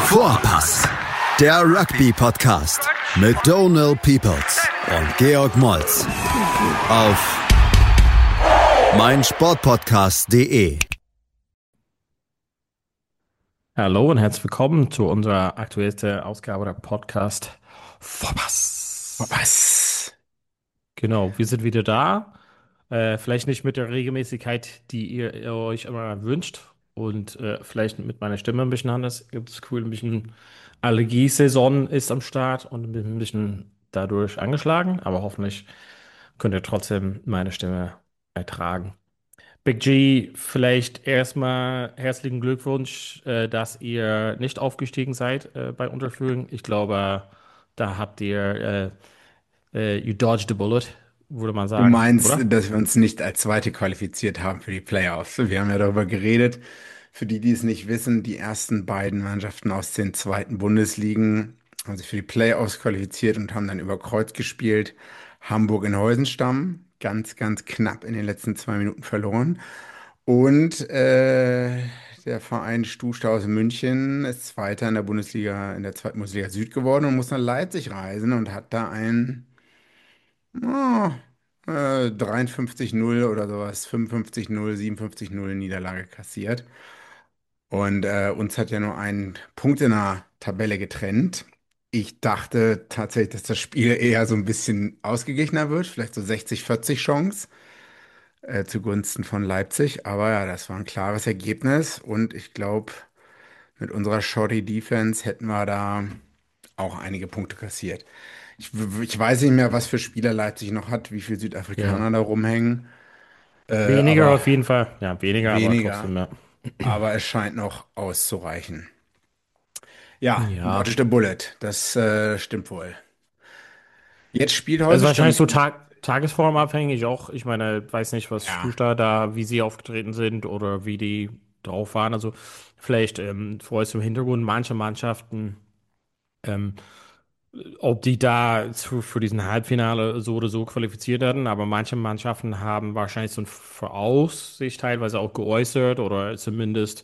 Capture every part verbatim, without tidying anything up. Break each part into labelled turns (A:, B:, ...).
A: Vorpass, der Rugby-Podcast mit Donald Peoples und Georg Moltz auf meinsportpodcast punkt de.
B: Hallo und herzlich willkommen zu unserer aktuellsten Ausgabe der Podcast Vorpass.
C: Vorpass.
B: Genau, wir sind wieder da. Äh, vielleicht nicht mit der Regelmäßigkeit, die ihr, ihr euch immer wünscht. Und äh, vielleicht mit meiner Stimme ein bisschen anders. Ihr habt das Gefühl, ein bisschen Allergiesaison ist am Start und bin ein bisschen dadurch angeschlagen. Aber hoffentlich könnt ihr trotzdem meine Stimme ertragen. Big G, vielleicht erstmal herzlichen Glückwunsch, äh, dass ihr nicht aufgestiegen seid äh, bei Unterföhring. Ich glaube, da habt ihr, äh, äh, you dodged a bullet, würde man
C: Du
B: sagen,
C: meinst,
B: oder?
C: dass wir uns nicht als Zweite qualifiziert haben für die Playoffs. Wir haben ja darüber geredet. Für die, die es nicht wissen, die ersten beiden Mannschaften aus den zweiten Bundesligen haben sich für die Playoffs qualifiziert und haben dann über Kreuz gespielt. Hamburg in Heusenstamm, ganz, ganz knapp in den letzten zwei Minuten verloren. Und äh, der Verein Stuhlstau aus München ist Zweiter in der Bundesliga, in der zweiten Bundesliga Süd geworden und muss nach Leipzig reisen und hat da ein Oh, äh, dreiundfünfzig null oder sowas, fünfundfünfzig null, siebenundfünfzig null Niederlage kassiert. Und äh, uns hat ja nur ein Punkt in der Tabelle getrennt. Ich dachte tatsächlich, dass das Spiel eher so ein bisschen ausgeglichener wird, vielleicht so sechzig vierzig Chance äh, zugunsten von Leipzig. Aber ja, das war ein klares Ergebnis und ich glaube, mit unserer Shoddy Defense hätten wir da auch einige Punkte kassiert. Ich, w- ich weiß nicht mehr, was für Spieler Leipzig noch hat, wie viele
B: Ja.
C: Südafrikaner da rumhängen, äh,
B: Weniger
C: aber
B: auf jeden Fall. Ja, weniger, aber
C: weniger.
B: trotzdem, ja.
C: Aber es scheint noch auszureichen. Ja,
B: Ja.
C: dodged a bullet, das äh, stimmt wohl. Jetzt spielt
B: Es ist
C: heute
B: wahrscheinlich so
C: Stamm.
B: Tag, tagesformabhängig auch. Ich meine, weiß nicht, was
C: Ja,
B: Schuster da, wie sie aufgetreten sind oder wie die drauf waren. Also vielleicht ähm, vorher zum Hintergrund, manche Mannschaften. Ähm, Ob die da zu, für diesen Halbfinale so oder so qualifiziert werden, aber manche Mannschaften haben wahrscheinlich so eine Voraussicht teilweise auch geäußert oder zumindest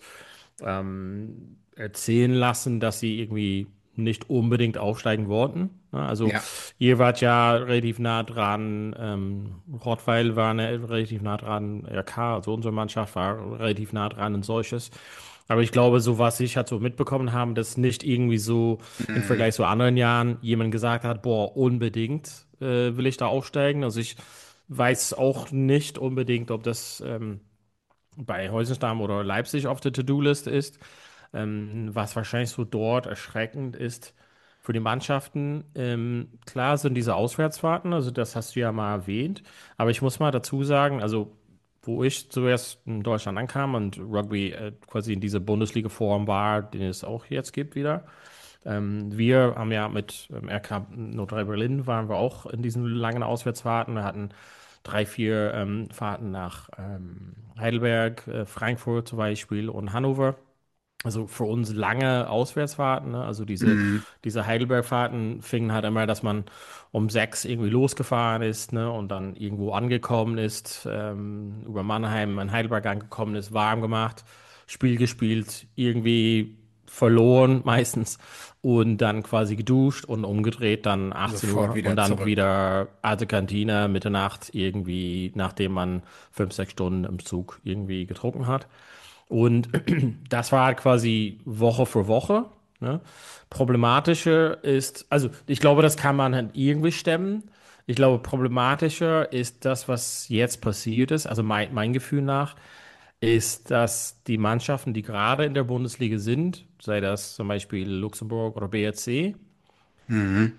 B: ähm, erzählen lassen, dass sie irgendwie nicht unbedingt aufsteigen wollten. Ja, also
C: ja.
B: ihr wart ja relativ nah dran, ähm, Rottweil war ne, relativ nah dran, R K, also unsere Mannschaft war relativ nah dran und solches. Aber ich glaube, so was ich halt so mitbekommen haben, dass nicht irgendwie so im
C: Hm,
B: Vergleich zu anderen Jahren jemand gesagt hat, boah, unbedingt äh, will ich da aufsteigen. Also ich weiß auch nicht unbedingt, ob das ähm, bei Heusenstamm oder Leipzig auf der To-Do-List ist. Ähm, was wahrscheinlich so dort erschreckend ist für die Mannschaften. Ähm, klar sind diese Auswärtsfahrten, also das hast du ja mal erwähnt. Aber ich muss mal dazu sagen, also wo ich zuerst in Deutschland ankam und Rugby äh, quasi in dieser Bundesliga-Form war, den es auch jetzt gibt wieder. Ähm, wir haben ja mit ähm, R K Nordrhein Berlin waren wir auch in diesen langen Auswärtsfahrten. Wir hatten drei, vier ähm, Fahrten nach ähm, Heidelberg, äh, Frankfurt zum Beispiel und Hannover. Also für uns lange Auswärtsfahrten, ne? Also diese,
C: hm.
B: diese Heidelberg-Fahrten fingen halt immer, dass man um sechs irgendwie losgefahren ist, ne? Und dann irgendwo angekommen ist, ähm, über Mannheim in Heidelberg angekommen ist, warm gemacht, Spiel gespielt, irgendwie verloren meistens und dann quasi geduscht und umgedreht, dann achtzehn
C: Sofort
B: Uhr und
C: wieder
B: dann
C: zurück.
B: wieder alte Kantine, Mitternacht irgendwie, nachdem man fünf, sechs Stunden im Zug irgendwie getrunken hat. Und das war halt quasi Woche für Woche. Ne? Problematischer ist, also ich glaube, das kann man halt irgendwie stemmen. Ich glaube, problematischer ist das, was jetzt passiert ist, also mein, mein Gefühl nach, ist, dass die Mannschaften, die gerade in der Bundesliga sind, sei das zum Beispiel Luxemburg oder B R C,
C: Mhm.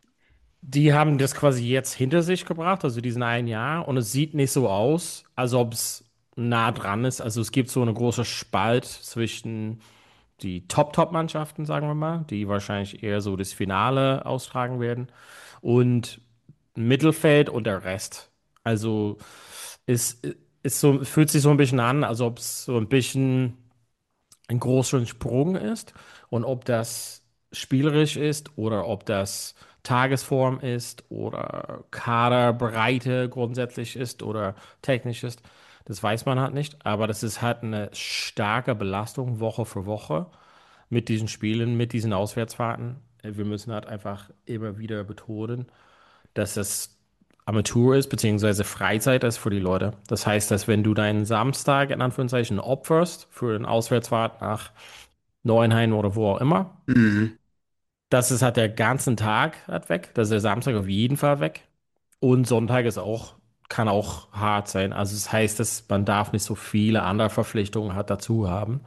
B: die haben das quasi jetzt hinter sich gebracht, also diesen ein Jahr, und es sieht nicht so aus, als ob es nah dran ist. Also es gibt so eine große Spalt zwischen die Top-Top-Mannschaften, sagen wir mal, die wahrscheinlich eher so das Finale austragen werden, und Mittelfeld und der Rest. Also es ist so, fühlt sich so ein bisschen an, als ob es so ein bisschen ein großer Sprung ist und ob das spielerisch ist oder ob das Tagesform ist oder Kaderbreite grundsätzlich ist oder technisch ist, das weiß man halt nicht. Aber das ist halt eine starke Belastung Woche für Woche. mit diesen Spielen, mit diesen Auswärtsfahrten. Äh, Wir müssen halt einfach immer wieder betonen, dass es Amateur ist, beziehungsweise Freizeit ist für die Leute. Das heißt, dass wenn du deinen Samstag in Anführungszeichen opferst für eine Auswärtsfahrt nach Neuenheim oder wo auch immer,
C: Mhm.
B: das ist halt der ganzen Tag halt weg. Das ist der Samstag auf jeden Fall weg. Und Sonntag ist auch, kann auch hart sein. Also das heißt, dass man darf nicht so viele andere Verpflichtungen hat dazu haben.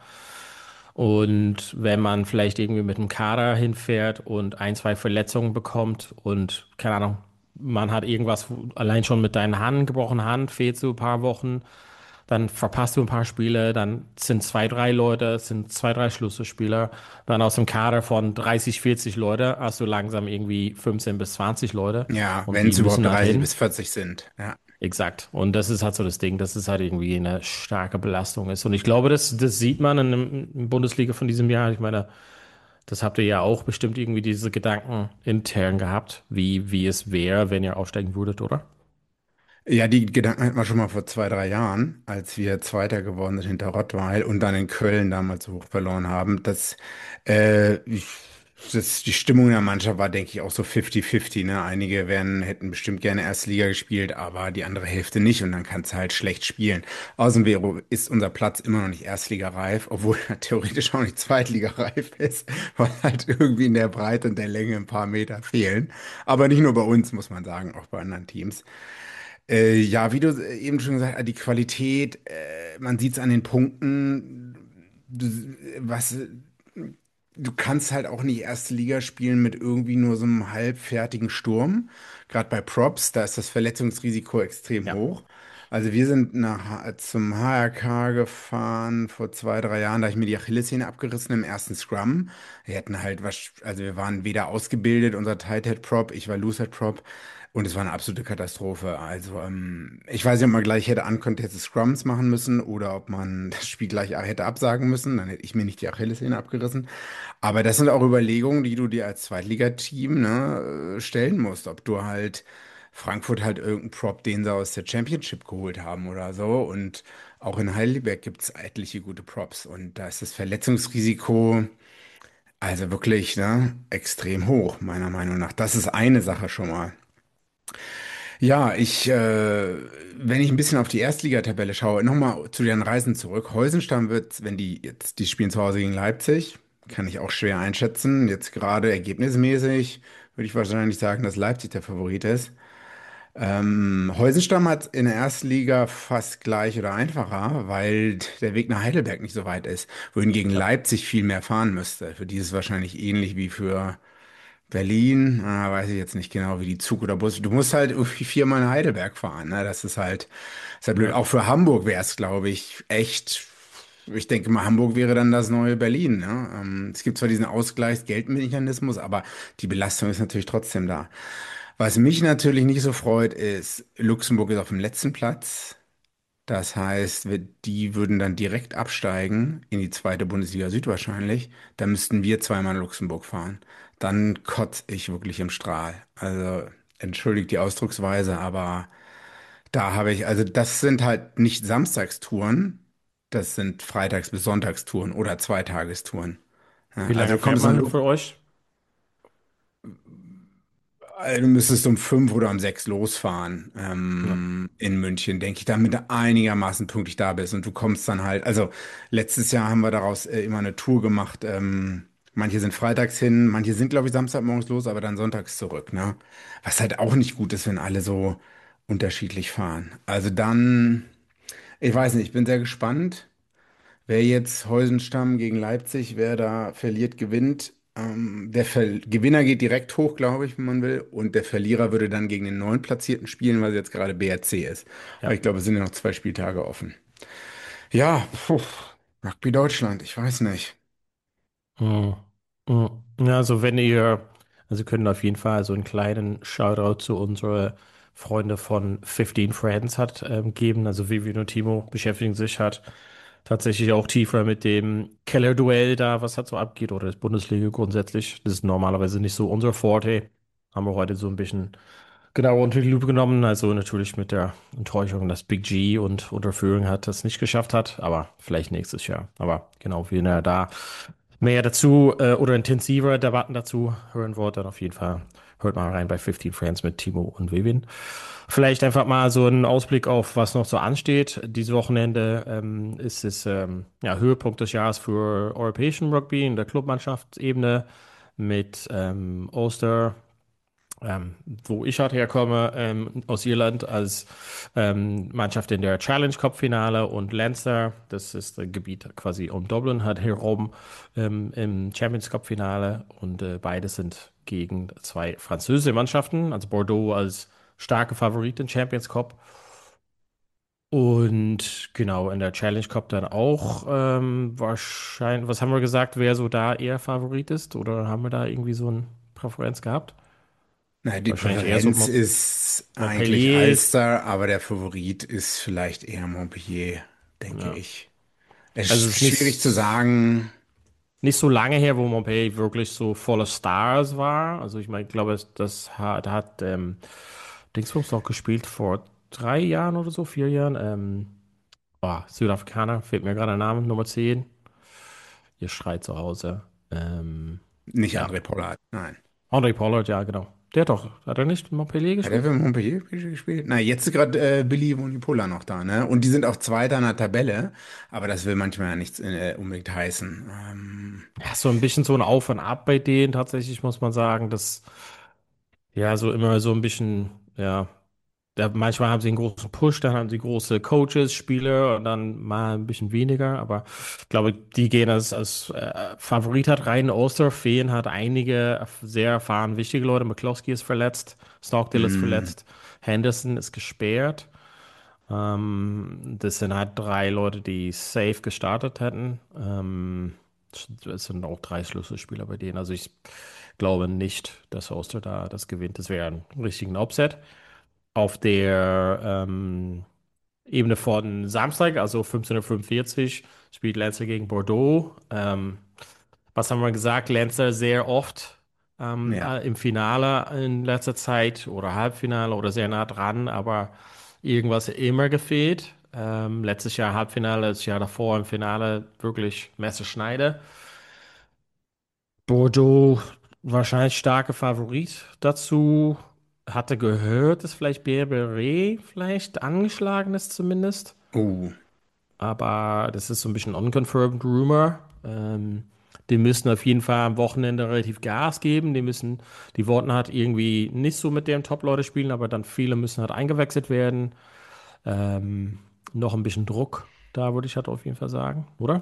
B: Und wenn man vielleicht irgendwie mit dem Kader hinfährt und ein, zwei Verletzungen bekommt und keine Ahnung, man hat irgendwas allein schon mit deiner Hand, gebrochene Hand, fehlst du ein paar Wochen, dann verpasst du ein paar Spiele, dann sind zwei, drei Leute, sind zwei, drei Schlüsselspieler, dann aus dem Kader von dreißig, vierzig Leute hast du langsam irgendwie fünfzehn bis zwanzig Leute
C: Ja,
B: und
C: wenn
B: die
C: es überhaupt
B: müssen halt
C: dreißig
B: hin.
C: bis vierzig sind. Ja.
B: Exakt. Und das ist halt so das Ding, dass es halt irgendwie eine starke Belastung ist. Und ich glaube, das, das sieht man in, dem- in der Bundesliga von diesem Jahr. Ich meine, das habt ihr ja auch bestimmt irgendwie diese Gedanken intern gehabt, wie, wie es wäre, wenn ihr aufsteigen würdet, oder?
C: Ja, die Gedanken hatten wir schon mal vor zwei, drei Jahren, als wir Zweiter geworden sind hinter Rottweil und dann in Köln damals so hoch verloren haben. Das, äh, ich- das, die Stimmung in der Mannschaft war, denke ich, auch so fünfzig fünfzig, ne? Einige wären, hätten bestimmt gerne Erstliga gespielt, aber die andere Hälfte nicht und dann kannst du halt schlecht spielen. Außerdem wäre, ist unser Platz immer noch nicht Erstligareif, obwohl er theoretisch auch nicht Zweitligareif ist, weil halt irgendwie in der Breite und der Länge ein paar Meter fehlen. Aber nicht nur bei uns, muss man sagen, auch bei anderen Teams. Äh, ja, wie du eben schon gesagt hast, die Qualität, äh, man sieht es an den Punkten, du, was, du kannst halt auch nicht erste Liga spielen mit irgendwie nur so einem halbfertigen Sturm. Gerade bei Props, da ist das Verletzungsrisiko extrem
B: Ja.
C: hoch. Also wir sind nach, zum H R K gefahren vor zwei, drei Jahren, da habe ich mir die Achillessehne abgerissen im ersten Scrum. Wir hätten halt was, also wir waren weder ausgebildet, unser Tight Head Prop, ich war Loose Head Prop. Und es war eine absolute Katastrophe. Also, ähm, ich weiß nicht, ob man gleich hätte uncontested Scrums machen müssen oder ob man das Spiel gleich hätte absagen müssen. Dann hätte ich mir nicht die Achillessehne abgerissen. Aber das sind auch Überlegungen, die du dir als Zweitligateam, ne, äh, stellen musst. Ob du halt Frankfurt halt irgendeinen Prop, den sie aus der Championship geholt haben oder so. Und auch in Heidelberg gibt es etliche gute Props. Und da ist das Verletzungsrisiko also wirklich, ne, extrem hoch, meiner Meinung nach. Das ist eine Sache schon mal. Ja, ich, äh, wenn ich ein bisschen auf die Erstligatabelle schaue, nochmal zu den Reisen zurück. Heusenstamm wird, wenn die jetzt, die spielen zu Hause gegen Leipzig, kann ich auch schwer einschätzen. Jetzt gerade ergebnismäßig würde ich wahrscheinlich sagen, dass Leipzig der Favorit ist. Ähm, Heusenstamm hat in der ersten Liga fast gleich oder einfacher, weil der Weg nach Heidelberg nicht so weit ist, wohingegen
B: Ja.
C: Leipzig viel mehr fahren müsste. Für die ist es wahrscheinlich ähnlich wie für Berlin, ah, weiß ich jetzt nicht genau, wie die Zug oder Bus. Du musst halt irgendwie viermal in Heidelberg fahren, ne? Das ist halt, ist halt blöd.
B: Ja.
C: Auch für Hamburg wäre es, glaube ich, echt. Ich denke mal, Hamburg wäre dann das neue Berlin, ne? Ähm, es gibt zwar diesen Ausgleichsgeldmechanismus, aber die Belastung ist natürlich trotzdem da. Was mich natürlich nicht so freut, ist, Luxemburg ist auf dem letzten Platz. Das heißt, wir- die würden dann direkt absteigen in die zweite Bundesliga Süd wahrscheinlich. Da müssten wir zweimal nach Luxemburg fahren. Dann kotze ich wirklich im Strahl. Also entschuldigt die Ausdrucksweise, aber da habe ich, also das sind halt nicht Samstagstouren, das sind Freitags- bis Sonntagstouren oder Zweitagestouren. Ja,
B: Wie
C: also
B: lange
C: du
B: fährt
C: kommst nach
B: man
C: Lu
B: für euch?
C: äh, Du müsstest um fünf oder um sechs losfahren,
B: Ja.
C: ähm, in München, denke ich, damit du einigermaßen pünktlich da bist. Und du kommst dann halt, also letztes Jahr haben wir daraus äh, immer eine Tour gemacht. Ähm, manche sind freitags hin, manche sind, glaube ich, Samstagmorgens los, aber dann sonntags zurück, ne? Was halt auch nicht gut ist, wenn alle so unterschiedlich fahren. Also dann, ich weiß nicht, ich bin sehr gespannt. Wer jetzt Heusenstamm gegen Leipzig, wer da verliert, gewinnt. Ähm, der Ver Gewinner geht direkt hoch, glaube ich, wenn man will. Und der Verlierer würde dann gegen den neunten spielen, weil sie jetzt gerade B R C ist. Aber
B: Ja.
C: ich glaube, es sind ja noch zwei Spieltage offen. Ja, puh, Rugby Deutschland, ich weiß nicht.
B: Mhm. Mhm. Ja, also wenn ihr, also wir können auf jeden Fall so einen kleinen Shoutout zu unsere Freunde von fünfzehn Friends hat ähm, geben. Also Vivian und Timo beschäftigen sich halt tatsächlich auch tiefer mit dem Keller-Duell da, was halt so abgeht, oder das Bundesliga grundsätzlich. Das ist normalerweise nicht so unser Forte. Haben wir heute so ein bisschen genauer unter die Lupe genommen. Also natürlich mit der Enttäuschung, dass Big G und Unterführung hat das nicht geschafft hat, aber vielleicht nächstes Jahr. Aber genau, wie er da mehr dazu äh, oder intensiver Debatten dazu hören wollt, dann auf jeden Fall hört mal rein bei fünfzehn Friends mit Timo und Vivian. Vielleicht einfach mal so ein Ausblick auf, was noch so ansteht. Dieses Wochenende ähm, ist es ähm, ja, Höhepunkt des Jahres für europäischen Rugby in der Clubmannschaftsebene mit ähm, Ulster, ähm, wo ich halt herkomme, ähm, aus Irland, als ähm, Mannschaft in der Challenge Cup Finale und Leinster, das ist das Gebiet quasi um Dublin, hat herum ähm, im Champions Cup Finale und äh, beide sind gegen zwei französische Mannschaften, also Bordeaux als starke Favorit im Champions Cup und genau in der Challenge Cup dann auch ähm, wahrscheinlich, was haben wir gesagt, wer so da eher Favorit ist oder haben wir da irgendwie so eine Präferenz gehabt?
C: Na, die
B: Wahrscheinlich eher so
C: Präferenz
B: Mo
C: ist eigentlich
B: Montpellier ist,
C: Ulster, aber der Favorit ist vielleicht eher Montpellier, denke
B: ja.
C: ich. Es
B: Also es
C: ist
B: ist
C: schwierig zu
B: nicht,
C: sagen.
B: nicht so lange her, wo Montpellier wirklich so voller Stars war. Also ich meine, ich glaube, es- das hat, da hat ähm, Dingsbums noch gespielt vor drei Jahren oder so, vier Jahren. Ähm, oh, Südafrikaner, fehlt mir gerade der Name, Nummer zehn. Ihr schreit zu Hause. Ähm,
C: Nicht
B: ja,
C: André Pollard, nein.
B: André Pollard, ja, genau. Der hat doch, hat er nicht in Montpellier
C: Hat er
B: gespielt?
C: für Montpellier gespielt? Na, jetzt ist gerade äh, Billy Vunipola noch da, ne? Und die sind auch Zweiter in der Tabelle, aber das will manchmal ja nichts äh, unbedingt heißen. Ähm,
B: Ja, so ein bisschen so ein Auf und Ab bei denen tatsächlich, muss man sagen. Das, ja, so immer so ein bisschen, ja. Da, manchmal haben sie einen großen Push, dann haben sie große Coaches, Spieler und dann mal ein bisschen weniger. Aber ich glaube, die gehen als, als äh, Favorit hat rein. Ulster fehlen hat einige sehr erfahren, wichtige Leute. McCloskey ist verletzt, Stockdale ist
C: mh,
B: verletzt, Henderson ist gesperrt. Ähm, das sind halt drei Leute, die safe gestartet hätten. Ähm, es sind auch drei Schlüsselspieler bei denen. Also ich glaube nicht, dass Ulster da das gewinnt. Das wäre ein richtigen Upset. Auf der ähm, Ebene von Samstag, also fünfzehn Uhr fünfundvierzig, spielt Leinster gegen Bordeaux. Ähm, was haben wir gesagt? Leinster sehr oft ähm,
C: ja.
B: äh, im Finale in letzter Zeit oder Halbfinale oder sehr nah dran, aber irgendwas immer gefehlt. Ähm, letztes Jahr Halbfinale, das Jahr davor im Finale wirklich Messerschneide. Bordeaux wahrscheinlich starker Favorit dazu. Hatte gehört, dass vielleicht Berberet vielleicht angeschlagen ist zumindest.
C: Oh,
B: Aber das ist so ein bisschen unconfirmed Rumor. Ähm, die müssen auf jeden Fall am Wochenende relativ Gas geben. Die müssen, die wollten halt irgendwie nicht so mit den Top-Leute spielen, aber dann viele müssen halt eingewechselt werden. Ähm, noch ein bisschen Druck, da würde ich halt auf jeden Fall sagen, oder?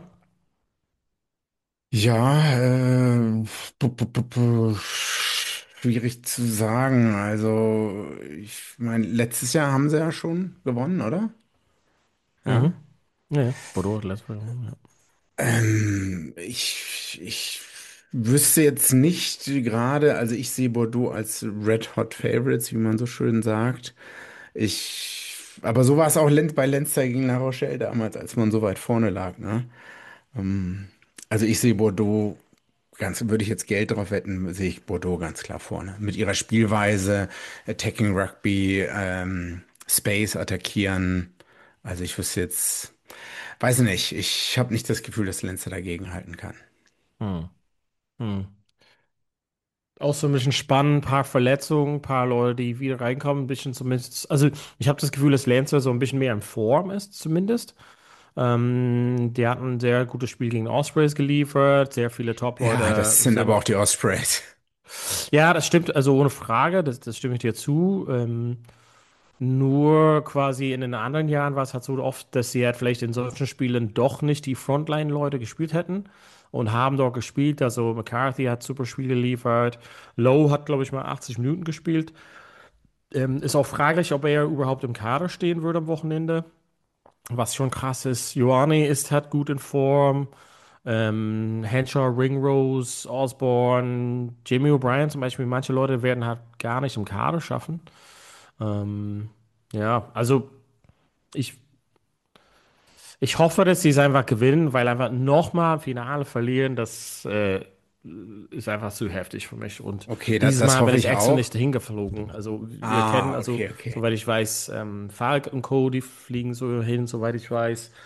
C: ja, äh, pu- pu- pu- pu- schwierig zu sagen. Also, ich meine, letztes Jahr haben sie ja schon gewonnen, oder? Ja.
B: Mhm. Ja, ja. Bordeaux hat letztes Mal gewonnen, ja.
C: Ähm, ich, ich wüsste jetzt nicht gerade, also ich sehe Bordeaux als Red Hot Favorites, wie man so schön sagt. Ich, aber so war es auch Len- bei Leinster gegen La Rochelle damals, als man so weit vorne lag, ne? Ähm, also ich sehe Bordeaux ganz, würde ich jetzt Geld drauf wetten, sehe ich Bordeaux ganz klar vorne. Mit ihrer Spielweise, Attacking Rugby, ähm, Space attackieren. Also ich wüsste jetzt, weiß nicht, ich habe nicht das Gefühl, dass Leinster dagegen halten kann.
B: Hm. Hm. Auch so ein bisschen spannend, ein paar Verletzungen, ein paar Leute, die wieder reinkommen, ein bisschen zumindest. Also, ich habe das Gefühl, dass Lancer so ein bisschen mehr in Form ist, zumindest. Ähm, die hatten ein sehr gutes Spiel gegen Ospreys geliefert, sehr viele
C: Ja,
B: Top-Leute
C: das sind aber auch
B: sind.
C: die Ospreys.
B: Ja, das stimmt, also ohne Frage, das, das stimme ich dir zu. Ähm, nur quasi in den anderen Jahren war es halt so oft, dass sie halt vielleicht in solchen Spielen doch nicht die Frontline-Leute gespielt hätten und haben dort gespielt. Also McCarthy hat super Spiel geliefert. Lowe hat, glaube ich, mal achtzig Minuten gespielt. Ähm, ist auch fraglich, ob er überhaupt im Kader stehen würde am Wochenende. Was schon krass ist. Ioane ist halt gut in Form. Ähm, Henshaw, Ringrose, Osborne, Jamie O'Brien zum Beispiel. Manche Leute werden halt gar nicht im Kader schaffen. Ähm, ja, also ich, ich hoffe, dass sie es einfach gewinnen, weil einfach nochmal im Finale verlieren, das äh, ist einfach zu heftig für mich. Und
C: Okay, das,
B: dieses
C: das
B: Mal bin
C: hoffe
B: ich
C: ich
B: extra
C: auch.
B: nicht hingeflogen. Also wir kennen,
C: Ah,
B: also
C: okay, okay.
B: soweit ich weiß, ähm, Falk und Co., die fliegen so hin, soweit ich weiß.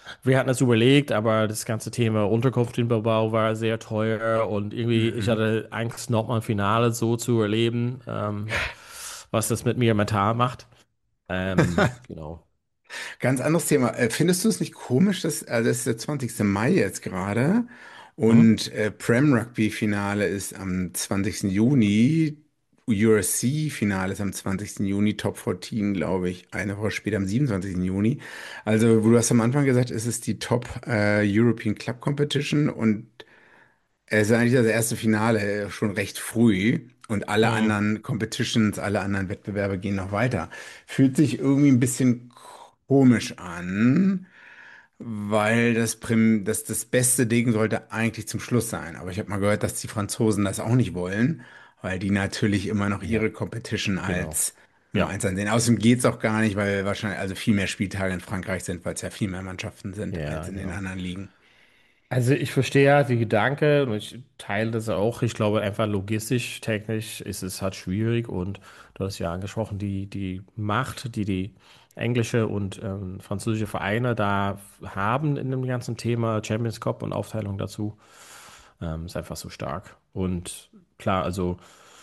B: Wir hatten es überlegt, aber das ganze Thema Unterkunft in Bilbao war sehr teuer und irgendwie, ich
C: Mhm.
B: hatte Angst, nochmal ein Finale so zu erleben, ähm, was das mit mir mental macht. Ähm, genau.
C: Ganz anderes Thema. Äh, Findest du es nicht komisch, dass, also das ist der zwanzigste Mai jetzt gerade
B: Mhm.
C: und äh, Prem Rugby Finale ist am zwanzigsten Juni, U R C Finale ist am zwanzigsten Juni, Top vierzehn, glaube ich, eine Woche später am siebenundzwanzigsten Juni. Also, wo du hast am Anfang gesagt, es ist die Top äh, European Club Competition und es ist eigentlich das erste Finale äh, schon recht früh und alle
B: Mhm.
C: anderen Competitions, alle anderen Wettbewerbe gehen noch weiter. Fühlt sich irgendwie ein bisschen komisch an, weil das, Prim, das, das beste Ding sollte eigentlich zum Schluss sein. Aber ich habe mal gehört, dass die Franzosen das auch nicht wollen, weil die natürlich immer noch
B: Ja,
C: ihre Competition
B: genau.
C: als Nummer
B: Ja,
C: eins ansehen. Außerdem geht es auch gar nicht, weil wahrscheinlich also viel mehr Spieltage in Frankreich sind, weil es ja viel mehr Mannschaften sind als
B: ja,
C: in den
B: genau.
C: anderen Ligen.
B: Also ich verstehe ja die Gedanke und ich teile das auch. Ich glaube einfach logistisch, technisch ist es halt schwierig und du hast ja angesprochen, die, die Macht, die die englische und ähm, französische Vereine da haben in dem ganzen Thema Champions Cup und Aufteilung dazu, ähm, ist einfach so stark. Und klar, also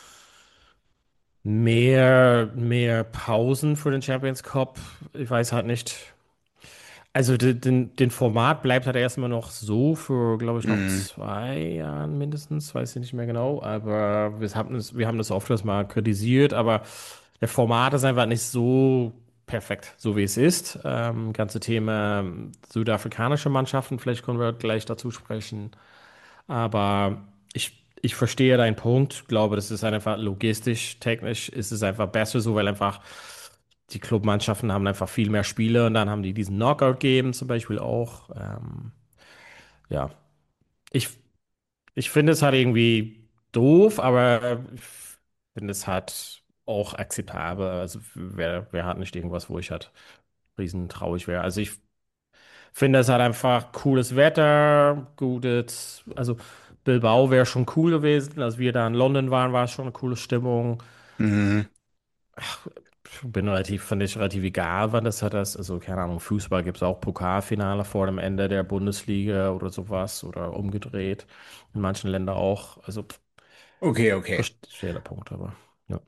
B: mehr, mehr Pausen für den Champions Cup, ich weiß halt nicht. Also den, den, den Format bleibt halt erstmal noch so für, glaube ich, noch
C: Mhm.
B: zwei Jahren mindestens, weiß ich nicht mehr genau, aber wir haben das, wir haben das oftmals mal kritisiert, aber der Format ist einfach nicht so perfekt, so wie es ist. Ähm, ganze Thema ähm, südafrikanische Mannschaften, vielleicht können wir gleich dazu sprechen, aber ich, ich verstehe deinen Punkt, glaube, das ist einfach logistisch, technisch ist es einfach besser so, weil einfach die Clubmannschaften haben einfach viel mehr Spiele und dann haben die diesen Knockout-Game zum Beispiel auch. Ähm, ja, ich, ich finde es halt irgendwie doof, aber ich finde es halt auch akzeptabel. Also wer, wer hat nicht irgendwas, wo ich halt riesen traurig wäre. Also ich finde es halt einfach cooles Wetter, gutes, also Bilbao wäre schon cool gewesen. Als wir da in London waren, war es schon eine coole Stimmung.
C: Mhm.
B: Bin relativ, fand ich relativ egal, wann das hat das. Also, keine Ahnung, Fußball gibt es auch Pokalfinale vor dem Ende der Bundesliga oder sowas oder umgedreht. In manchen Ländern auch. Also, pff,
C: Okay, okay.
B: verstehe der Punkt, aber ja.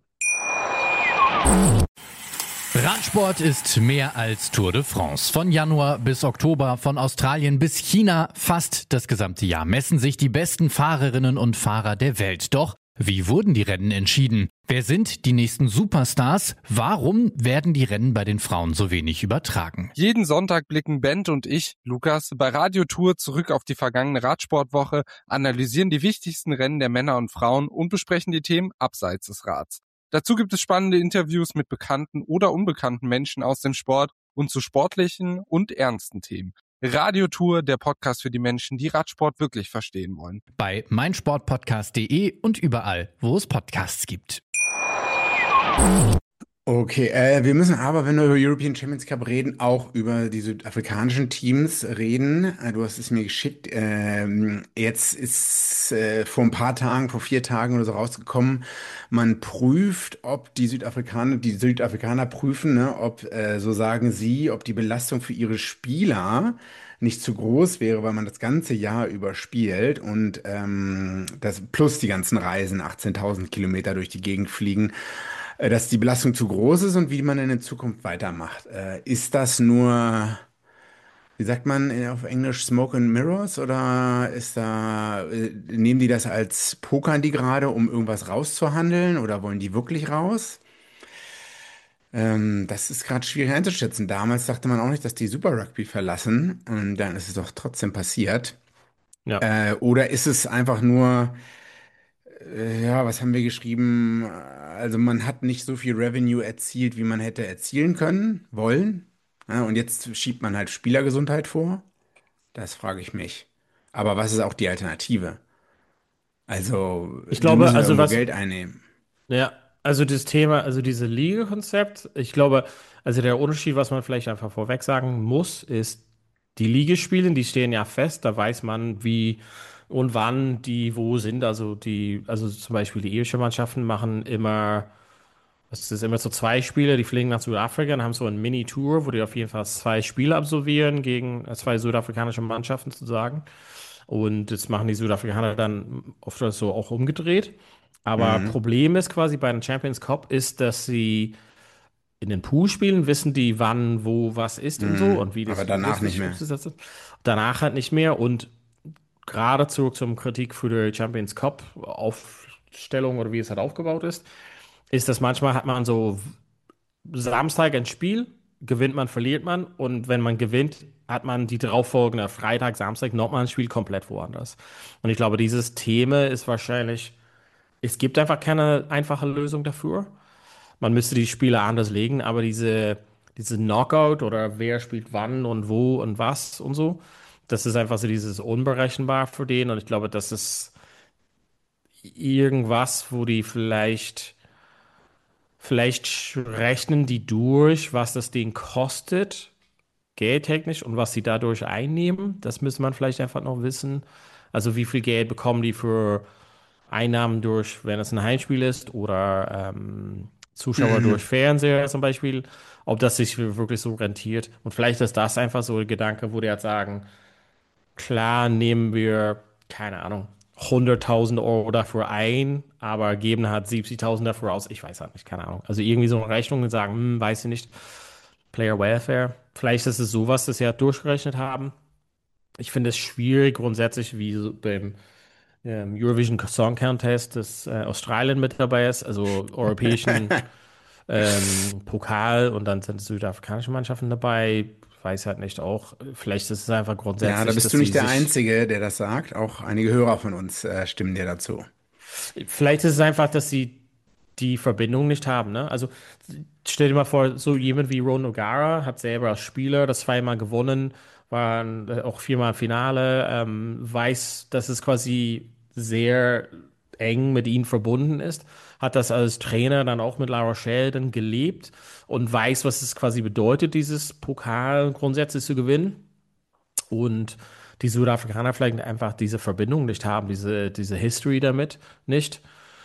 D: Radsport ist mehr als Tour de France. Von Januar bis Oktober, von Australien bis China, fast das gesamte Jahr messen sich die besten Fahrerinnen und Fahrer der Welt. Doch wie wurden die Rennen entschieden? Wer sind die nächsten Superstars? Warum werden die Rennen bei den Frauen so wenig übertragen?
E: Jeden Sonntag blicken Bent und ich, Lukas, bei Radio Tour zurück auf die vergangene Radsportwoche, analysieren die wichtigsten Rennen der Männer und Frauen und besprechen die Themen abseits des Rads. Dazu gibt es spannende Interviews mit bekannten oder unbekannten Menschen aus dem Sport und zu sportlichen und ernsten Themen. Radio Tour, der Podcast für die Menschen, die Radsport wirklich verstehen wollen.
D: Bei meinsportpodcast punkt de und überall, wo es Podcasts gibt.
C: Okay, äh, wir müssen aber, wenn wir über European Champions Cup reden, auch über die südafrikanischen Teams reden. Äh, du hast es mir geschickt. Ähm, jetzt ist äh, vor ein paar Tagen, vor vier Tagen oder so rausgekommen, man prüft, ob die Südafrikaner, die Südafrikaner prüfen, ne, ob, äh, so sagen sie, ob die Belastung für ihre Spieler nicht zu groß wäre, weil man das ganze Jahr über spielt und ähm, das plus die ganzen Reisen, achtzehntausend Kilometer durch die Gegend fliegen, äh, dass die Belastung zu groß ist und wie man in der Zukunft weitermacht. Äh, ist das nur, wie sagt man in- auf Englisch, Smoke and Mirrors oder ist da, äh, nehmen die das als pokern die gerade, um irgendwas rauszuhandeln oder wollen die wirklich raus? Ähm, das ist gerade schwierig einzuschätzen. Damals dachte man auch nicht, dass die Super Rugby verlassen und dann ist es doch trotzdem passiert.
B: Ja.
C: Äh, oder ist es einfach nur Äh, Ja, was haben wir geschrieben? Also man hat nicht so viel Revenue erzielt, wie man hätte erzielen können, wollen. Ja, und jetzt schiebt man halt Spielergesundheit vor. Das frage ich mich. Aber was ist auch die Alternative? Also,
B: Ich
C: die
B: glaube,
C: müssen ja
B: also
C: irgendwo
B: was,
C: Geld einnehmen.
B: ja, also das Thema, also diese Liga-Konzept, ich glaube, also der Unterschied, was man vielleicht einfach vorweg sagen muss, ist, die Ligaspiele, die stehen ja fest, da weiß man, wie und wann die wo sind. Also die, also zum Beispiel die irischen Mannschaften machen immer Es ist immer so zwei Spiele, die fliegen nach Südafrika und haben so eine Mini-Tour, wo die auf jeden Fall zwei Spiele absolvieren gegen äh, zwei südafrikanische Mannschaften sozusagen. Und das machen die Südafrikaner dann oft so auch umgedreht. Aber
C: Mhm.
B: Problem ist quasi bei den Champions Cup ist, dass sie in den Poolspielen wissen die, wann, wo, was ist und so
C: Mhm.
B: und wie
C: Aber
B: das
C: danach nicht
B: logistisch
C: mehr.
B: umzusetzen ist. Danach halt nicht mehr. Und gerade zurück zum Kritik für die Champions Cup Aufstellung oder wie es halt aufgebaut ist, ist, dass manchmal hat man so Samstag ein Spiel, gewinnt man, verliert man. Und wenn man gewinnt, hat man die darauffolgende Freitag, Samstag nochmal ein Spiel komplett woanders. Und ich glaube, dieses Thema ist wahrscheinlich, es gibt einfach keine einfache Lösung dafür. Man müsste die Spiele anders legen, aber diese, diese Knockout oder wer spielt wann und wo und was und so, das ist einfach so dieses Unberechenbar für den. Und ich glaube, das ist irgendwas, wo die vielleicht Vielleicht rechnen die durch, was das Ding kostet, geldtechnisch und was sie dadurch einnehmen. Das müsste man vielleicht einfach noch wissen. Also wie viel Geld bekommen die für Einnahmen durch, wenn es ein Heimspiel ist oder ähm, Zuschauer durch
C: Mhm.
B: Fernseher zum Beispiel, ob das sich wirklich so rentiert. Und vielleicht ist das einfach so ein Gedanke, wo die jetzt sagen, klar nehmen wir, keine Ahnung, hunderttausend Euro dafür ein, aber geben halt siebzigtausend dafür aus. Ich weiß halt nicht, keine Ahnung. Also irgendwie so eine Rechnung und sagen, hm, weiß ich nicht, Player Welfare. Vielleicht ist es sowas, das sie halt durchgerechnet haben. Ich finde es schwierig grundsätzlich, wie so beim ähm, Eurovision Song Contest, dass äh, Australien mit dabei ist, also europäischen ähm, Pokal und dann sind südafrikanische Mannschaften dabei. Weiß halt nicht auch. Vielleicht ist es einfach
C: Ja, da
B: grundsätzlich,
C: bist
B: dass
C: du
B: sie
C: nicht der
B: sich
C: Einzige, der das sagt. Auch einige Hörer von uns äh, stimmen dir dazu.
B: Vielleicht ist es einfach, dass sie die Verbindung nicht haben, ne? Also stell dir mal vor, so jemand wie Ron O'Gara hat selber als Spieler das zweimal gewonnen, war äh, auch viermal im Finale, ähm, weiß, dass es quasi sehr eng mit ihnen verbunden ist, hat das als Trainer dann auch mit La Rochelle dann gelebt und weiß, was es quasi bedeutet, dieses Pokal grundsätzlich zu gewinnen. Und die Südafrikaner vielleicht einfach diese Verbindung nicht haben, diese, diese History damit nicht.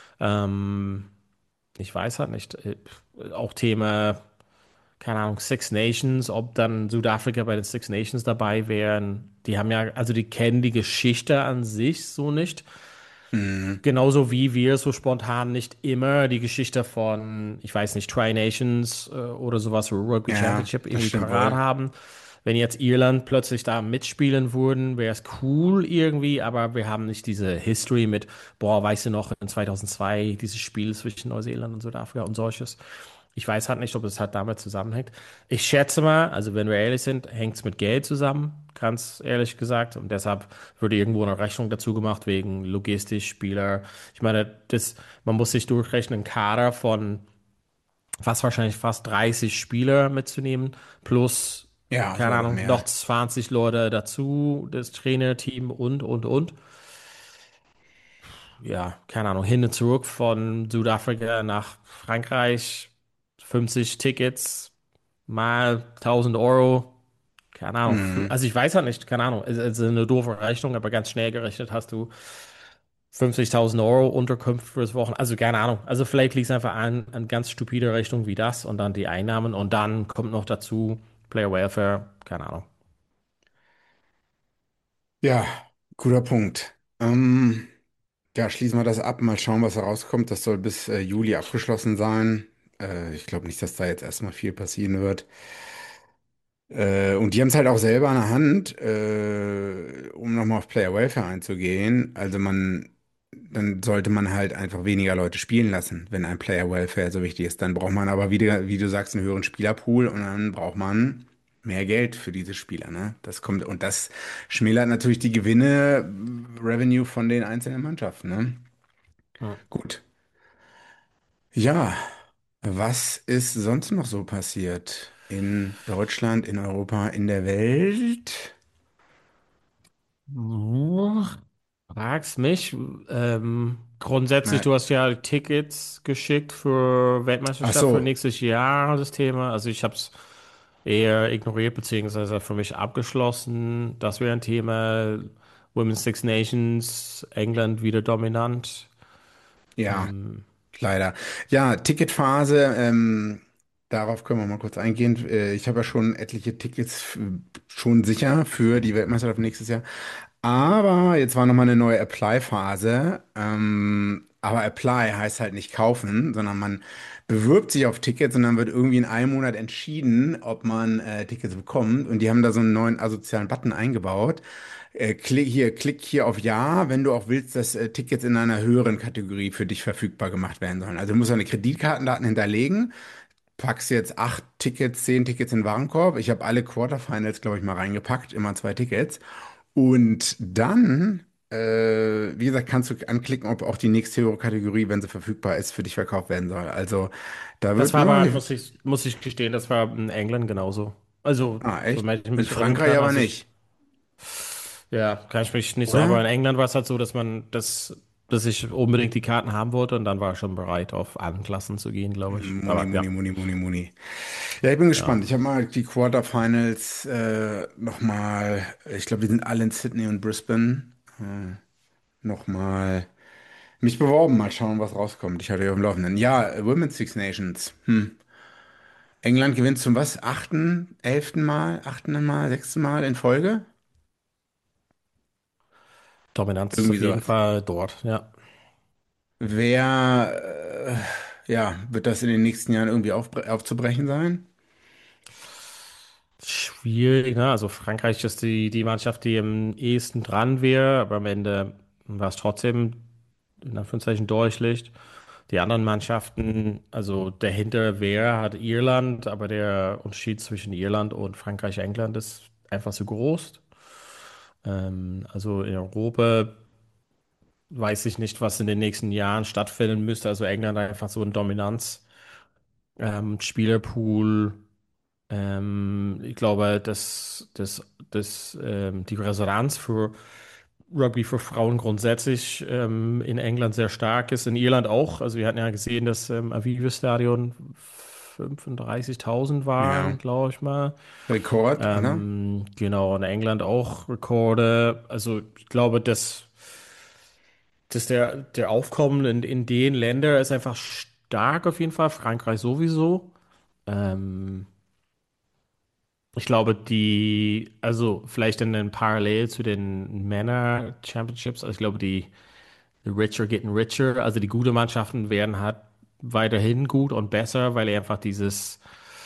B: Ähm, ich weiß halt nicht. Äh, Auch Thema, keine Ahnung, Six Nations, ob dann Südafrika bei den Six Nations dabei wären. Die haben ja, also die kennen die Geschichte an sich so nicht.
C: Mhm.
B: Genauso wie wir so spontan nicht immer die Geschichte von, ich weiß nicht, Tri-Nations äh, oder sowas, Rugby
C: Ja,
B: Championship
C: das
B: irgendwie
C: stimmt
B: parat
C: wohl.
B: haben. Wenn jetzt Irland plötzlich da mitspielen würden, wäre es cool irgendwie, aber wir haben nicht diese History mit, boah, weißt du noch, in zweitausendzwei dieses Spiel zwischen Neuseeland und Südafrika und solches. Ich weiß halt nicht, ob es halt damit zusammenhängt. Ich schätze mal, also wenn wir ehrlich sind, hängt es mit Geld zusammen, ganz ehrlich gesagt. Und deshalb würde irgendwo eine Rechnung dazu gemacht wegen logistisch, Spieler. Ich meine, das, man muss sich durchrechnen, einen Kader von fast wahrscheinlich fast dreißig Spieler mitzunehmen, plus,
C: Ja,
B: keine
C: sogar
B: Ahnung, noch
C: mehr.
B: zwanzig Leute dazu, das Trainerteam und, und, und. Ja, keine Ahnung, hin und zurück von Südafrika nach Frankreich, fünfzig Tickets mal tausend Euro, keine Ahnung.
C: Mhm.
B: Also ich weiß halt nicht, keine Ahnung, es es ist eine doofe Rechnung, aber ganz schnell gerechnet hast du fünfzigtausend Euro Unterkunft fürs Wochenende, also keine Ahnung. Also vielleicht liegt es einfach an, an ganz stupide Rechnung wie das und dann die Einnahmen und dann kommt noch dazu Player Welfare, keine Ahnung.
C: Ja, guter Punkt. Ähm, ja, schließen wir das ab, mal schauen, was da rauskommt. Das soll bis äh, Juli abgeschlossen sein. Äh, ich glaube nicht, dass da jetzt erstmal viel passieren wird. Äh, und die haben es halt auch selber an der Hand, äh, um nochmal auf Player Welfare einzugehen. Also man, dann sollte man halt einfach weniger Leute spielen lassen, wenn ein Player Welfare so wichtig ist. Dann braucht man aber wieder, wie du sagst, einen höheren Spielerpool und dann braucht man mehr Geld für diese Spieler, ne? Das kommt, und das schmälert natürlich die Gewinne, Revenue von den einzelnen Mannschaften, ne?
B: Hm.
C: Gut. Ja, was ist sonst noch so passiert in Deutschland, in Europa, in der Welt?
B: Du fragst mich, ähm, grundsätzlich,
C: Na,
B: du hast ja Tickets geschickt für
C: ach
B: Weltmeisterschaft für
C: so,
B: nächstes Jahr, das Thema. Also ich habe es eher ignoriert, beziehungsweise für mich abgeschlossen. Das wäre ein Thema. Women's Six Nations, England wieder dominant.
C: ja. Leider. Ja, Ticketphase, ähm, darauf können wir mal kurz eingehen. Äh, ich habe ja schon etliche Tickets f- schon sicher für die Weltmeisterschaft nächstes Jahr. Aber jetzt war nochmal eine neue Apply-Phase. Ähm, aber Apply heißt halt nicht kaufen, sondern man bewirbt sich auf Tickets und dann wird irgendwie in einem Monat entschieden, ob man äh, Tickets bekommt. Und die haben da so einen neuen asozialen Button eingebaut. Äh, klick hier, klick hier auf Ja, wenn du auch willst, dass äh, Tickets in einer höheren Kategorie für dich verfügbar gemacht werden sollen. Also du musst deine Kreditkartendaten hinterlegen, packst jetzt acht Tickets, zehn Tickets in den Warenkorb. Ich habe alle Quarterfinals, glaube ich, mal reingepackt, immer zwei Tickets. Und dann, äh, wie gesagt, kannst du anklicken, ob auch die nächste höhere Kategorie, wenn sie verfügbar ist, für dich verkauft werden soll. Also da
B: Das
C: wird
B: war aber,
C: neu.
B: muss ich, muss ich gestehen, das war in England genauso. Also,
C: Ah, echt?
B: soweit ich
C: In
B: mich erinnern
C: Frankreich
B: kann,
C: aber
B: als ich,
C: nicht,
B: ja, kann ich mich nicht so, aber
C: oder?
B: in England war es halt so, dass man, das, dass ich unbedingt die Karten haben wollte und dann war ich schon bereit, auf allen Klassen zu gehen, glaube ich.
C: Muni,
B: Aber
C: Muni,
B: ja,
C: Muni, Muni, Muni. Ja, ich bin
B: ja.
C: gespannt. Ich habe mal die Quarterfinals äh, nochmal, ich glaube, die sind alle in Sydney und Brisbane, äh, nochmal mich beworben. Mal schauen, was rauskommt. Ich hatte ja auf dem Laufenden. Ja, äh, Women's Six Nations. Hm. England gewinnt zum was? Achten, elften Mal, achten Mal, sechsten Mal in Folge?
B: Dominanz ist
C: Irgendwie
B: auf jeden
C: sowas.
B: Fall dort, ja.
C: Wer, äh, ja, wird das in den nächsten Jahren irgendwie aufbre aufzubrechen sein?
B: Schwierig, ne? Also Frankreich ist die, die Mannschaft, die am ehesten dran wäre, aber am Ende war es trotzdem in Anführungszeichen Durchlicht. Die anderen Mannschaften, also der Hinterwehr hat Irland, aber der Unterschied zwischen Irland und Frankreich, England ist einfach zu groß. Ähm, also in Europa weiß ich nicht, was in den nächsten Jahren stattfinden müsste. Also England hat einfach so ein Dominanz, ähm, Spielerpool. Ähm, ich glaube, dass, dass, dass ähm, die Resonanz für Rugby für Frauen grundsätzlich ähm, in England sehr stark ist, in Irland auch. Also wir hatten ja gesehen, dass ähm, Aviva Stadion fünfunddreißigtausend
C: Ja,
B: waren, glaube ich mal.
C: Rekord, oder?
B: Ähm, genau, in England auch Rekorde. Also ich glaube, dass, dass der, der Aufkommen in, in den Ländern ist einfach stark auf jeden Fall. Frankreich sowieso. Ähm, Ich glaube, die, also vielleicht in den Parallel zu den Männer Championships, also ich glaube, die the richer getting richer, also die gute Mannschaften werden halt weiterhin gut und besser, weil die einfach dieses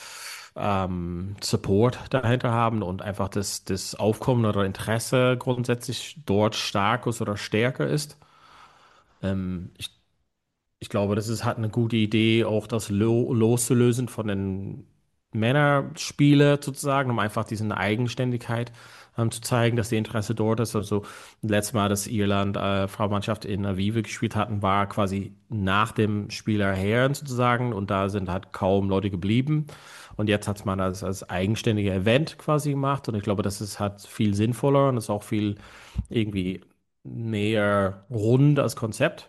B: ähm, Support dahinter haben und einfach das, das Aufkommen oder Interesse grundsätzlich dort stark ist oder stärker ist. Ähm, ich ich glaube, das ist halt eine gute Idee, auch das Lo loszulösen von den Männerspielen sozusagen, um einfach diese Eigenständigkeit ähm, zu zeigen, dass die Interesse dort ist. Also letztes Mal, dass Irland äh, Frauenmannschaft in Avive gespielt hatten, war quasi nach dem Spieler her sozusagen und da sind halt kaum Leute geblieben. Und jetzt hat man das als eigenständiger Event quasi gemacht und ich glaube, das ist halt viel sinnvoller und ist auch viel irgendwie mehr rund als Konzept.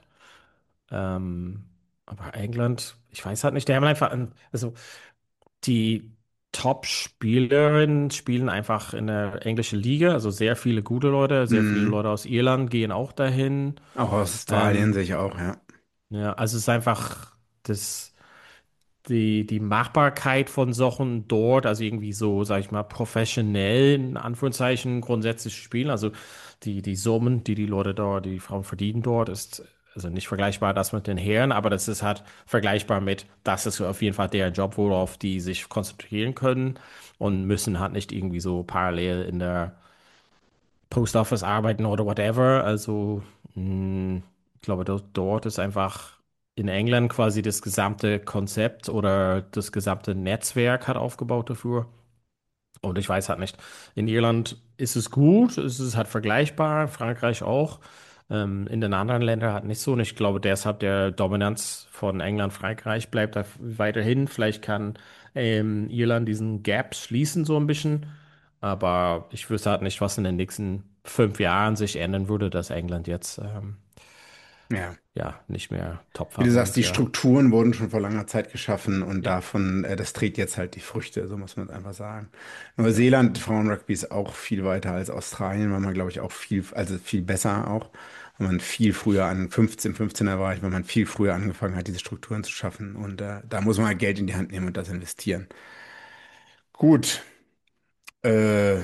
B: Ähm, aber England, ich weiß halt nicht, die haben einfach, ein, also die Top-Spielerinnen spielen einfach in der englischen Liga, also sehr viele gute Leute, sehr viele
C: Mhm.
B: Leute aus Irland gehen auch dahin.
C: Auch aus Australien
B: Ähm,
C: sehe ich auch, ja.
B: ja, also es ist einfach das, die, die Machbarkeit von Sachen dort, also irgendwie so, sag ich mal, professionell in Anführungszeichen grundsätzlich spielen. Also die, die Summen, die die Leute dort, die Frauen verdienen dort, ist also nicht vergleichbar das mit den Herren, aber das ist halt vergleichbar mit, das ist auf jeden Fall der Job, worauf die sich konzentrieren können und müssen halt nicht irgendwie so parallel in der Post Office arbeiten oder whatever. Also, mh, ich glaube, dort, dort ist einfach in England quasi das gesamte Konzept oder das gesamte Netzwerk hat aufgebaut dafür. Und ich weiß halt nicht, in Irland ist es gut, es ist halt vergleichbar, Frankreich auch. Ähm, in den anderen Ländern halt nicht so. Und ich glaube, deshalb der Dominanz von England, Frankreich bleibt da weiterhin. Vielleicht kann ähm, Irland diesen Gap schließen so ein bisschen. Aber ich wüsste halt nicht, was in den nächsten fünf Jahren sich ändern würde, dass England jetzt ähm,
C: Ja.
B: ja nicht mehr
C: Wie du sagst,
B: Top-Favorit
C: die
B: wäre.
C: Strukturen wurden schon vor langer Zeit geschaffen und
B: Ja.
C: davon, äh, das trägt jetzt halt die Früchte, so muss man es einfach sagen. Neuseeland, Frauenrugby ist auch viel weiter als Australien, weil man, glaube ich, auch viel, also viel besser auch. weil man viel früher an fünfzehn, fünfzehner war ich, weil man viel früher angefangen hat, diese Strukturen zu schaffen. Und äh, da muss man halt Geld in die Hand nehmen und das investieren. Gut. Äh,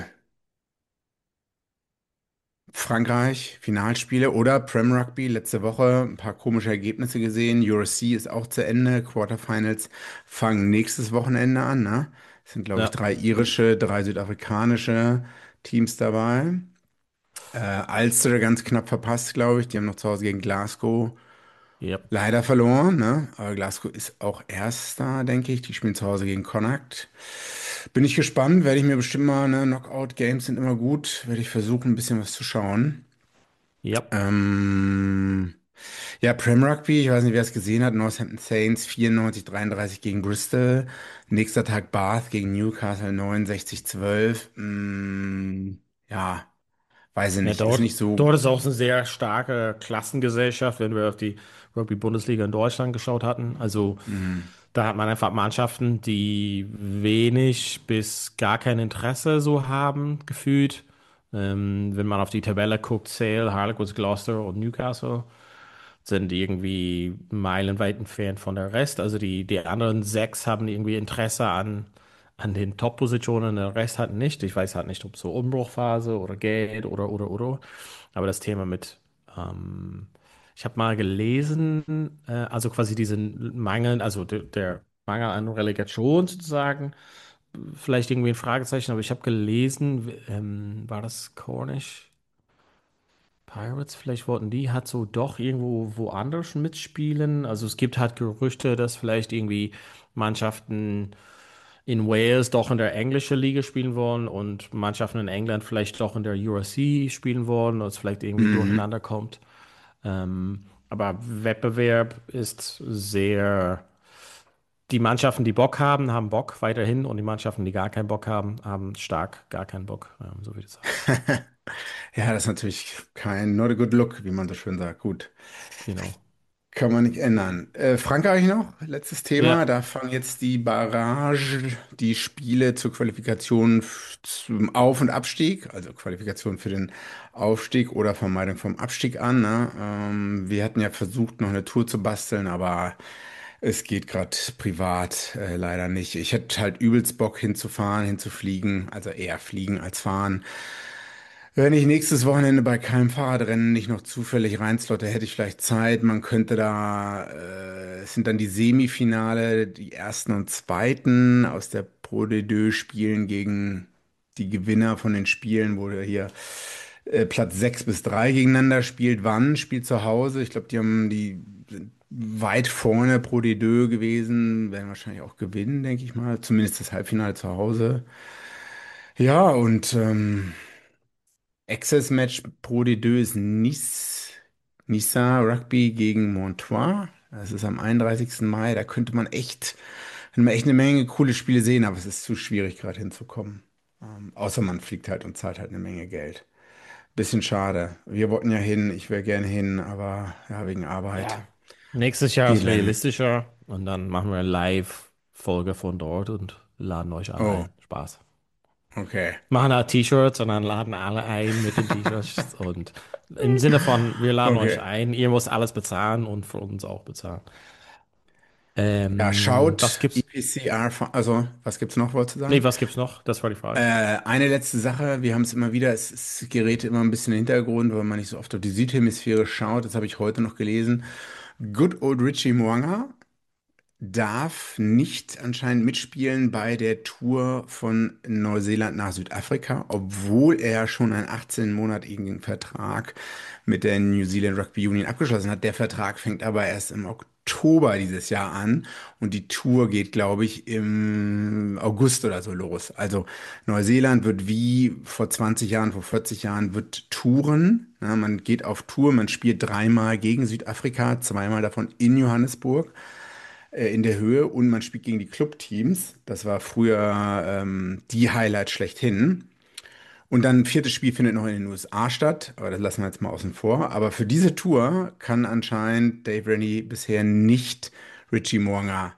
C: Frankreich, Finalspiele oder Prem Rugby, letzte Woche ein paar komische Ergebnisse gesehen. Euro C ist auch zu Ende. Quarterfinals fangen nächstes Wochenende an, ne? Es sind, glaube ich,
B: Ja,
C: drei irische, drei südafrikanische Teams dabei. Äh, Ulster ganz knapp verpasst, glaube ich. Die haben noch zu Hause gegen Glasgow
B: yep.
C: leider verloren, ne? Aber Glasgow ist auch Erster, denke ich. Die spielen zu Hause gegen Connacht. Bin ich gespannt, werde ich mir bestimmt mal, ne? Knockout-Games sind immer gut. Werde ich versuchen, ein bisschen was zu schauen.
B: Yep.
C: Ähm, ja, Prem Rugby, ich weiß nicht, wer es gesehen hat. Northampton Saints vierundneunzig dreiunddreißig gegen Bristol. Nächster Tag Bath gegen Newcastle neunundsechzig zwölf. Mm, ja, weiß ich
B: Ja,
C: nicht. Ist
B: dort,
C: nicht so.
B: dort ist auch eine sehr starke Klassengesellschaft, wenn wir auf die Rugby-Bundesliga in Deutschland geschaut hatten. Also
C: Mm,
B: da hat man einfach Mannschaften, die wenig bis gar kein Interesse so haben, gefühlt. Ähm, wenn man auf die Tabelle guckt, Sale, Harlequins, Gloucester und Newcastle sind irgendwie meilenweit entfernt von der Rest. Also die, die anderen sechs haben irgendwie Interesse an, an den Top-Positionen, der Rest hat nicht. Ich weiß halt nicht, ob so Umbruchphase oder Geld oder, oder, oder. Aber das Thema mit, ähm, ich habe mal gelesen, äh, also quasi diesen Mangel, also der, der Mangel an Relegation sozusagen, vielleicht irgendwie ein Fragezeichen, aber ich habe gelesen, w- ähm, war das Cornish? Pirates, vielleicht wollten die halt so doch irgendwo woanders mitspielen. Also es gibt halt Gerüchte, dass vielleicht irgendwie Mannschaften in Wales doch in der englischen Liga spielen wollen und Mannschaften in England vielleicht doch in der U R C spielen wollen und es vielleicht irgendwie
C: mm.
B: durcheinander kommt. Ähm, aber Wettbewerb ist sehr, die Mannschaften, die Bock haben, haben Bock weiterhin und die Mannschaften, die gar keinen Bock haben, haben stark gar keinen Bock, ähm, so würde ich sagen.
C: Ja, das ist natürlich kein not a good look, wie man so schön sagt. Gut.
B: Genau.
C: Kann man nicht ändern. Äh, Frankreich noch, letztes Thema.
B: Ja,
C: Da fangen jetzt die Barrage, die Spiele zur Qualifikation f- zum Auf- und Abstieg, also Qualifikation für den Aufstieg oder Vermeidung vom Abstieg an. Ne? Ähm, wir hatten ja versucht, noch eine Tour zu basteln, aber es geht gerade privat äh, leider nicht. Ich hätte halt übelst Bock hinzufahren, hinzufliegen, also eher fliegen als fahren. Wenn ich nächstes Wochenende bei keinem Fahrradrennen nicht noch zufällig reinslotte, hätte ich vielleicht Zeit. Man könnte da, äh, es sind dann die Semifinale, die ersten und zweiten aus der Pro D deux spielen gegen die Gewinner von den Spielen, wo der hier äh, Platz sechs bis drei gegeneinander spielt. Wann spielt zu Hause? Ich glaube, die haben die sind weit vorne Pro D deux gewesen, werden wahrscheinlich auch gewinnen, denke ich mal. Zumindest das Halbfinale zu Hause. Ja, und ähm, Access Match Pro D deux ist Nice, Nissa Rugby gegen Montois. Das ist am einunddreißigsten Mai. Da könnte man echt, könnte man echt eine Menge coole Spiele sehen, aber es ist zu schwierig, gerade hinzukommen. Ähm, außer man fliegt halt und zahlt halt eine Menge Geld. Bisschen schade. Wir wollten ja hin, ich wäre gerne hin, aber ja, wegen Arbeit
B: ja. Nächstes Jahr ist
C: geht leider nicht.
B: realistischer und dann machen wir eine Live-Folge von dort und laden euch alle
C: Oh,
B: ein. Spaß.
C: okay.
B: Machen da T-Shirts und dann laden alle ein mit den T-Shirts und im Sinne von, wir laden euch
C: Okay.
B: ein, ihr müsst alles bezahlen und für uns auch bezahlen.
C: Ja,
B: Ähm, was
C: schaut
B: gibt's?
C: E P C R, von- also was gibt's noch, wolltest du
B: Nee,
C: sagen?
B: was gibt's noch? Das war die
C: Äh,
B: Frage.
C: eine letzte Sache, wir haben es immer wieder, es, es gerät immer ein bisschen in den Hintergrund, weil man nicht so oft auf die Südhemisphäre schaut. Das habe ich heute noch gelesen. Good old Richie Mo'unga darf nicht anscheinend mitspielen bei der Tour von Neuseeland nach Südafrika, obwohl er schon einen achtzehn-monatigen Vertrag mit der New Zealand Rugby Union abgeschlossen hat. Der Vertrag fängt aber erst im Oktober dieses Jahr an und die Tour geht, glaube ich, im August oder so los. Also Neuseeland wird wie vor zwanzig Jahren, vor vierzig Jahren wird touren. Ja, man geht auf Tour, man spielt dreimal gegen Südafrika, zweimal davon in Johannesburg äh, in der Höhe und man spielt gegen die Clubteams. Das war früher ähm, die Highlight schlechthin. Und dann ein viertes Spiel findet noch in den U S A statt, aber das lassen wir jetzt mal außen vor. Aber für diese Tour kann anscheinend Dave Rennie bisher nicht Richie Mo'unga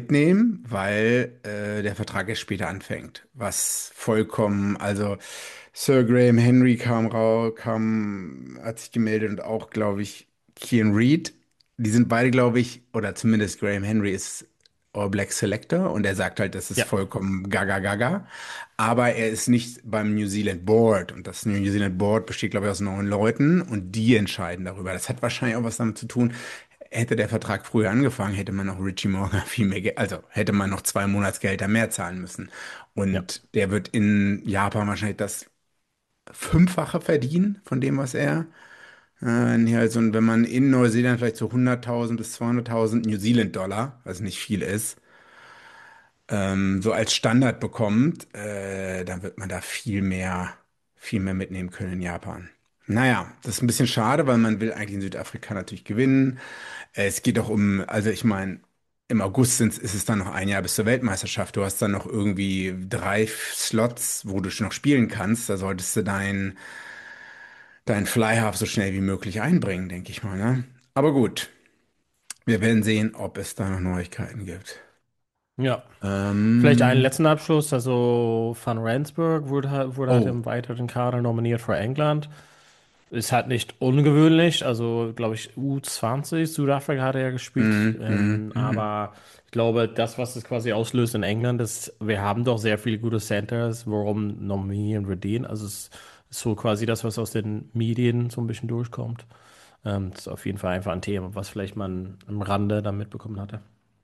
C: mitnehmen, weil äh, der Vertrag erst später anfängt. Was vollkommen, also Sir Graham Henry kam rau, kam, hat sich gemeldet und auch, glaube ich, Kieran Reid. Die sind beide, glaube ich, oder zumindest Graham Henry ist All Black Selector und er sagt halt, das ist
B: Ja.
C: vollkommen gaga gaga. Aber er ist nicht beim New Zealand Board und das New Zealand Board besteht, glaube ich, aus neun Leuten und die entscheiden darüber. Das hat wahrscheinlich auch was damit zu tun. Hätte der Vertrag früher angefangen, hätte man noch Richie Morgan viel mehr Geld, also hätte man noch zwei Monatsgelder mehr zahlen müssen. Und
B: Ja.
C: der wird in Japan wahrscheinlich das Fünffache verdienen von dem, was er. Äh, nee, also, und wenn man in Neuseeland vielleicht so hunderttausend bis zweihunderttausend New Zealand Dollar, was nicht viel ist, ähm, so als Standard bekommt, äh, dann wird man da viel mehr, viel mehr mitnehmen können in Japan. Naja, das ist ein bisschen schade, weil man will eigentlich in Südafrika natürlich gewinnen. Äh, Es geht auch um, also ich meine, im August sind, ist es dann noch ein Jahr bis zur Weltmeisterschaft. Du hast dann noch irgendwie drei Slots, wo du noch spielen kannst. Da solltest du dein, dein Fly-Half so schnell wie möglich einbringen, denke ich mal, ne? Aber gut, wir werden sehen, ob es da noch Neuigkeiten gibt.
B: Ja. Vielleicht einen
C: Ähm,
B: letzten Abschluss. Also Van Rensburg wurde, halt- wurde halt
C: oh,
B: im weiteren Kader nominiert für England. Ist halt nicht ungewöhnlich. Also, glaube ich, U zwanzig, Südafrika hat er ja gespielt.
C: mm, mm,
B: Ähm,
C: mm.
B: aber ich glaube, das, was es quasi auslöst in England, ist, wir haben doch sehr viele gute Centers. Warum nominieren wir den? Also, es ist so quasi das, was aus den Medien so ein bisschen durchkommt. Ähm, das ist auf jeden Fall einfach ein Thema, was vielleicht man am Rande dann mitbekommen hatte.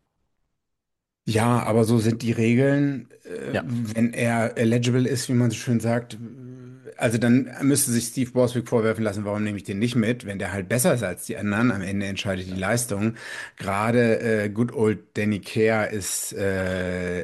C: Ja, aber so sind die Regeln, äh,
B: Ja.
C: wenn er eligible ist, wie man so schön sagt. Also dann müsste sich Steve Borswick vorwerfen lassen, warum nehme ich den nicht mit, wenn der halt besser ist als die anderen. Am Ende entscheidet die Leistung. Gerade äh, good old Danny Care ist äh,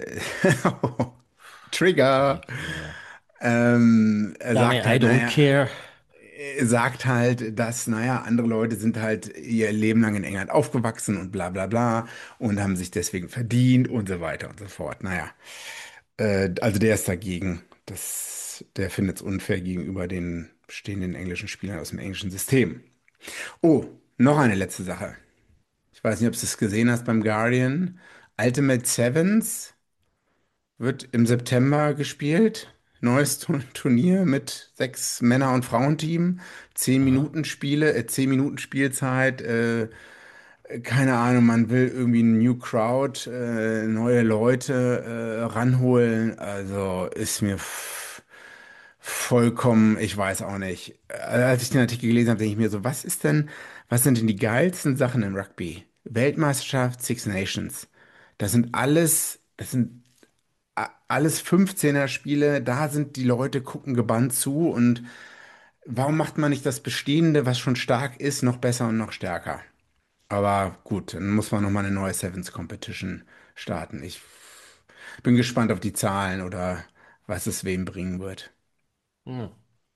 C: Trigger.
B: Okay.
C: Ähm, er
B: Danny,
C: sagt
B: I
C: halt,
B: don't
C: naja,
B: care.
C: er sagt halt, dass, naja, andere Leute sind halt ihr Leben lang in England aufgewachsen und bla bla bla und haben sich deswegen verdient und so weiter und so fort. Naja, äh, also der ist dagegen. Das, der findet es unfair gegenüber den bestehenden englischen Spielern aus dem englischen System. Oh, noch eine letzte Sache. Ich weiß nicht, ob du es gesehen hast beim Guardian. Ultimate Sevens wird im September gespielt. Neues Tu- Turnier mit sechs Männer- und Frauenteam. Zehn
B: Aha.
C: Minuten Spiele, äh, zehn Minuten Spielzeit. Äh, keine Ahnung, man will irgendwie eine New Crowd, äh, neue Leute äh, ranholen. Also ist mir f- vollkommen, ich weiß auch nicht. Äh, Als ich den Artikel gelesen habe, denke ich mir so, was ist denn, was sind denn die geilsten Sachen im Rugby? Weltmeisterschaft, Six Nations. Das sind alles, das sind a- alles fünfzehner Spiele, da sind die Leute, gucken gebannt zu und warum macht man nicht das Bestehende, was schon stark ist, noch besser und noch stärker? Aber gut, dann muss man nochmal eine neue Sevens Competition starten. Ich bin gespannt auf die Zahlen oder was es wem bringen wird.
B: Hm.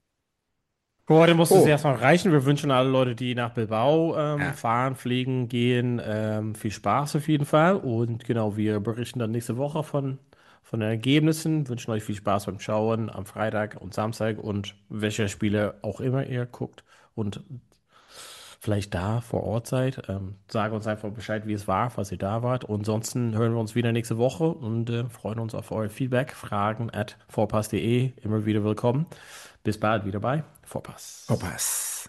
B: Für heute muss es
C: Oh,
B: erstmal reichen. Wir wünschen alle Leute, die nach Bilbao ähm,
C: ja.
B: fahren, fliegen, gehen, ähm, viel Spaß auf jeden Fall. Und genau, wir berichten dann nächste Woche von, von den Ergebnissen. Wünschen euch viel Spaß beim Schauen am Freitag und Samstag und welche Spiele auch immer ihr guckt und vielleicht da vor Ort seid. Ähm, sage uns einfach Bescheid, wie es war, falls ihr da wart. Und ansonsten hören wir uns wieder nächste Woche und äh, freuen uns auf euer Feedback. Fragen at vorpass punkt de, immer wieder willkommen. Bis bald wieder bei Vorpass.
C: Vorpass.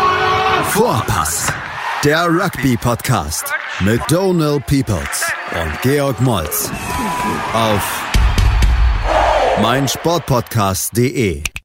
A: Vorpass, der Rugby-Podcast mit Donald Peoples und Georg Moltz auf meinsportpodcast punkt de.